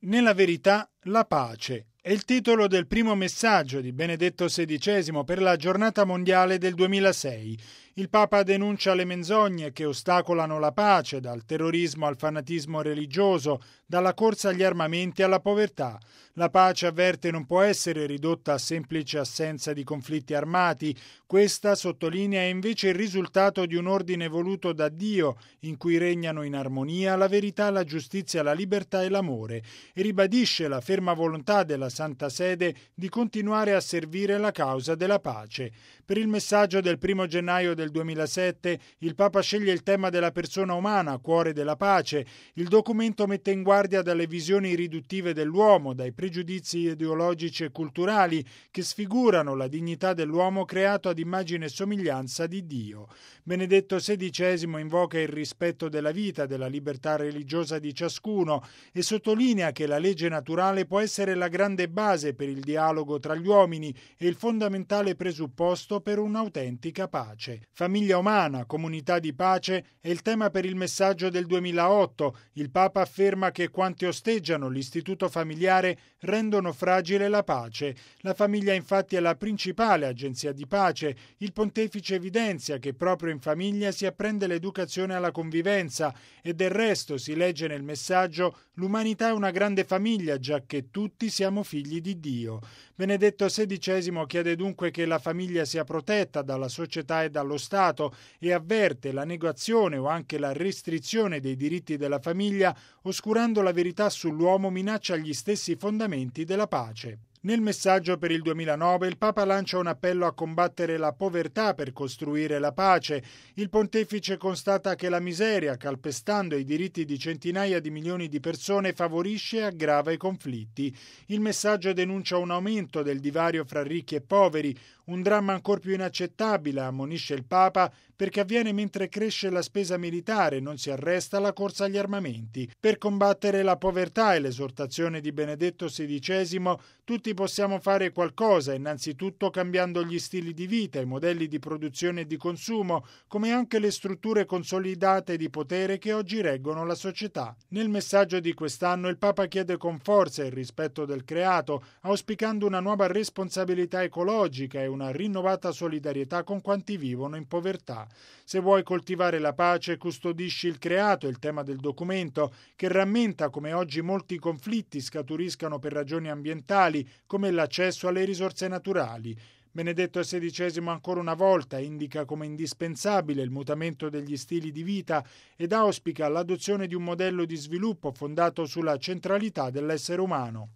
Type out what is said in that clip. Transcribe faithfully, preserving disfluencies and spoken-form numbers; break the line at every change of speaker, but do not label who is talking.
Nella verità, la pace è il titolo del primo messaggio di Benedetto sedicesimo per la giornata mondiale del duemilasei. Il Papa denuncia le menzogne che ostacolano la pace, dal terrorismo al fanatismo religioso, dalla corsa agli armamenti alla povertà. La pace, avverte, non può essere ridotta a semplice assenza di conflitti armati. Questa, sottolinea, è invece il risultato di un ordine voluto da Dio, in cui regnano in armonia la verità, la giustizia, la libertà e l'amore, e ribadisce la ferma volontà della Santa Sede di continuare a servire la causa della pace. Per il messaggio del primo gennaio del duemilasette, il Papa sceglie il tema della persona umana, cuore della pace. Il documento mette in guardia dalle visioni riduttive dell'uomo, dai pregiudizi ideologici e culturali che sfigurano la dignità dell'uomo creato ad immagine e somiglianza di Dio. Benedetto sedicesimo invoca il rispetto della vita, della libertà religiosa di ciascuno e sottolinea che la legge naturale può essere la grande base per il dialogo tra gli uomini e il fondamentale presupposto per un'autentica pace. Famiglia umana, comunità di pace è il tema per il messaggio del duemilaotto. Il Papa afferma che quanti osteggiano l'istituto familiare rendono fragile la pace. La famiglia infatti è la principale agenzia di pace. Il pontefice evidenzia che proprio in famiglia si apprende l'educazione alla convivenza e del resto, si legge nel messaggio, l'umanità è una grande famiglia, giacché tutti siamo figli di Dio. Benedetto sedicesimo chiede dunque che la famiglia sia protetta dalla società e dallo Stato e avverte la negazione o anche la restrizione dei diritti della famiglia, oscurando la verità sull'uomo, minaccia gli stessi fondamenti della pace. Nel messaggio per il duemilanove il Papa lancia un appello a combattere la povertà per costruire la pace. Il pontefice constata che la miseria, calpestando i diritti di centinaia di milioni di persone, favorisce e aggrava i conflitti. Il messaggio denuncia un aumento del divario fra ricchi e poveri, un dramma ancor più inaccettabile, ammonisce il Papa, perché avviene mentre cresce la spesa militare e non si arresta la corsa agli armamenti. Per combattere la povertà, e l'esortazione di Benedetto sedicesimo, tutti possiamo fare qualcosa, innanzitutto cambiando gli stili di vita, i modelli di produzione e di consumo, come anche le strutture consolidate di potere che oggi reggono la società. Nel messaggio di quest'anno il Papa chiede con forza il rispetto del creato, auspicando una nuova responsabilità ecologica e una rinnovata solidarietà con quanti vivono in povertà. Se vuoi coltivare la pace, custodisci il creato, è il tema del documento, che rammenta come oggi molti conflitti scaturiscano per ragioni ambientali, come l'accesso alle risorse naturali. Benedetto sedicesimo ancora una volta indica come indispensabile il mutamento degli stili di vita ed auspica l'adozione di un modello di sviluppo fondato sulla centralità dell'essere umano.